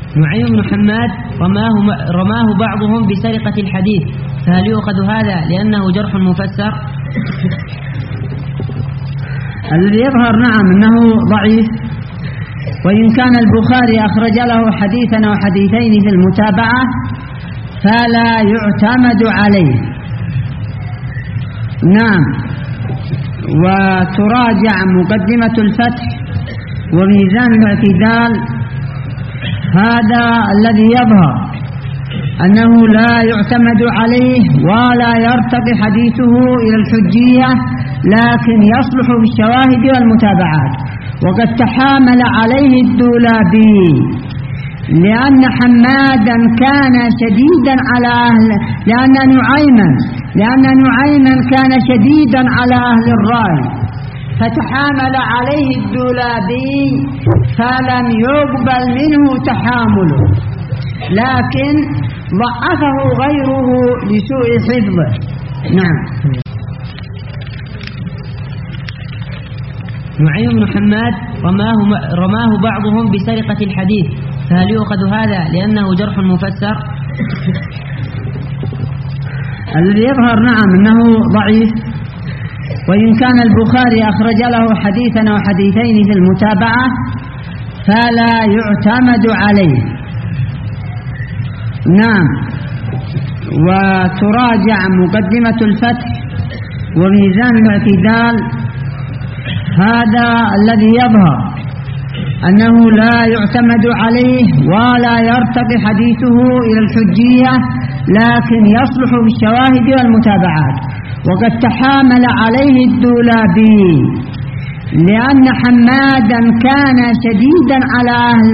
نعيم بن حماد رماه بعضهم بسرقة الحديث، فهل يؤخذ هذا لأنه جرح مفسر؟ الذي يظهر نعم أنه ضعيف، وإن كان البخاري أخرج له حديثا أو حديثين في المتابعة فلا يعتمد عليه. نعم، وتراجع مقدمة الفتح وميزان الاعتدال، هذا الذي يظهر أنه لا يعتمد عليه ولا يرتقي حديثه إلى الحجية، لكن يصلح بالشواهد والمتابعات. وقد تحامل عليه الدولابي لأن حمادا كان شديدا على أهل لأن نعيما كان شديدا على أهل الرأي، فتحامل عليه الدولابي فلم يقبل منه تحامله، لكن ضعفه غيره لسوء حفظه. نعم. نعيم بن حماد رماه بعضهم بسرقة الحديث، فهل يؤخذ هذا لأنه جرح مفسر؟ الذي يظهر نعم أنه ضعيف، وإن كان البخاري أخرج له حديثا أو حديثين في المتابعة فلا يعتمد عليه. نعم، وتراجع مقدمة الفتح وميزان الاعتدال، هذا الذي يظهر أنه لا يعتمد عليه ولا يرتقي حديثه إلى الحجية، لكن يصلح بالشواهد والمتابعات. وقد تحامل عليه الدولابي لأن حمادا كان شديدا على أهل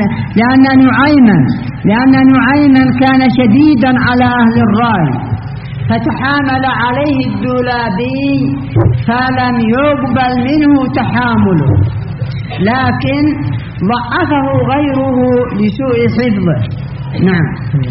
لأن نعيما كان شديدا على أهل الرأي، فتحامل عليه الدولابي فلم يقبل منه تحامله، لكن ضعفه غيره لسوء حفظه. نعم.